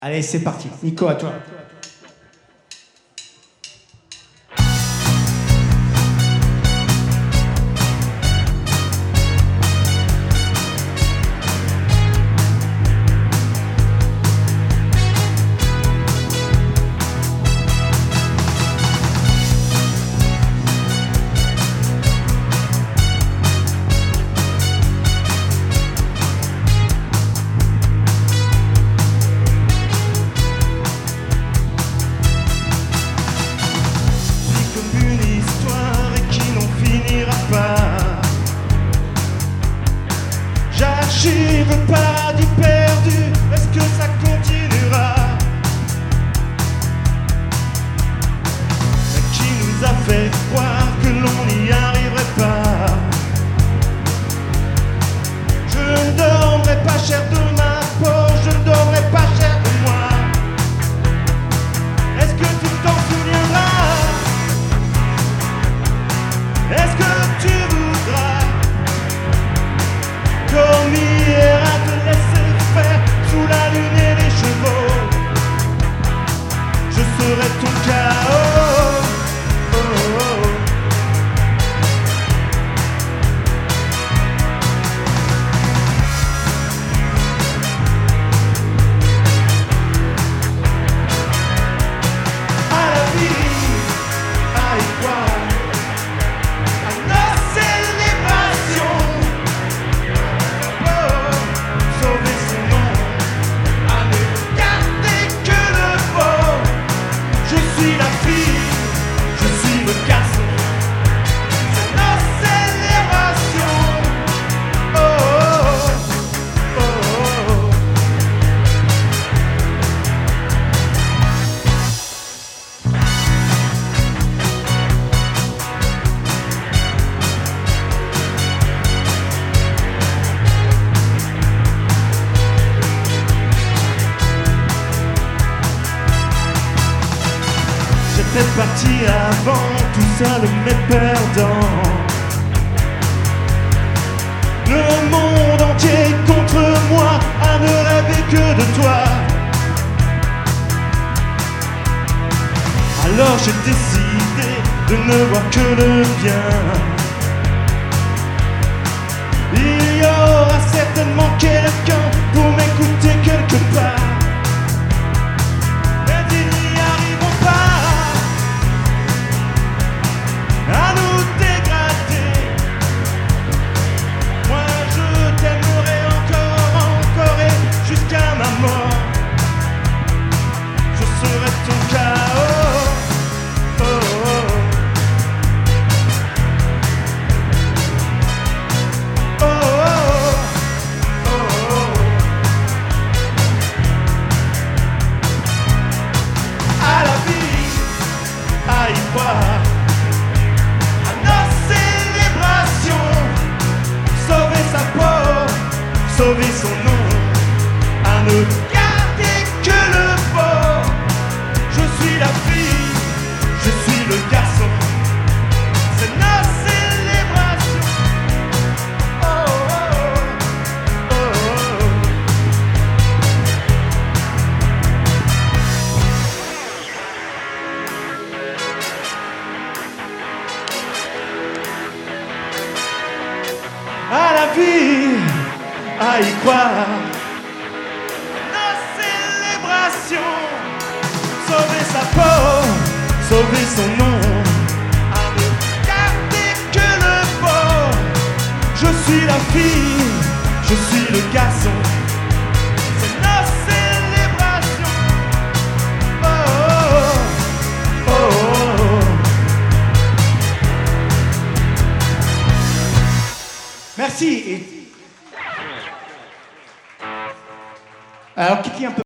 Allez, c'est parti. Nico, à toi. J'archive pas du perdu, est-ce que ça continuera? Qui nous a fait croire que l'on n'y arriverait pas? Je ne dormirai pas cher de ma peau, je ne dormirai pas cher de moi. Est-ce que tu t'en souviendras? Est-ce que tu voudras, comme hier, à te laisser faire sous la lune et les chevaux? Je serai ton chaos. Oh, oh, oh. À la vie, à y croire, à nos célébrations. Sauver son nom, à ne garder que le beau. Je suis la fille, je suis le garçon. C'est nos célébrations. Oh, oh, oh, oh, oh. J'étais parti avant, tout seul mais perdant. Le monde entier contre moi, à ne rêver que de toi. Alors j'ai décidé de ne voir que le bien. Il y aura certainement quelqu'un pour m'écouter quelque part. À nous dégrader. Moi je t'aimerai encore, encore et jusqu'à ma mort. Je serai ton chaos. Oh, oh, oh, oh, oh, oh. À la vie, à y croire, sauver son nom, à ne garder que le beau. Je suis la fille, je suis le garçon. C'est nos célébrations. Oh, oh, oh, oh, oh. À la vie, à y croire, nos célébrations. Sauver sa peau, sauver son nom, à ne garder que le beau. Je suis la fille, je suis le garçon. C'est nos célébrations. Oh, oh, oh, oh, oh. Merci. Alors, qui un peu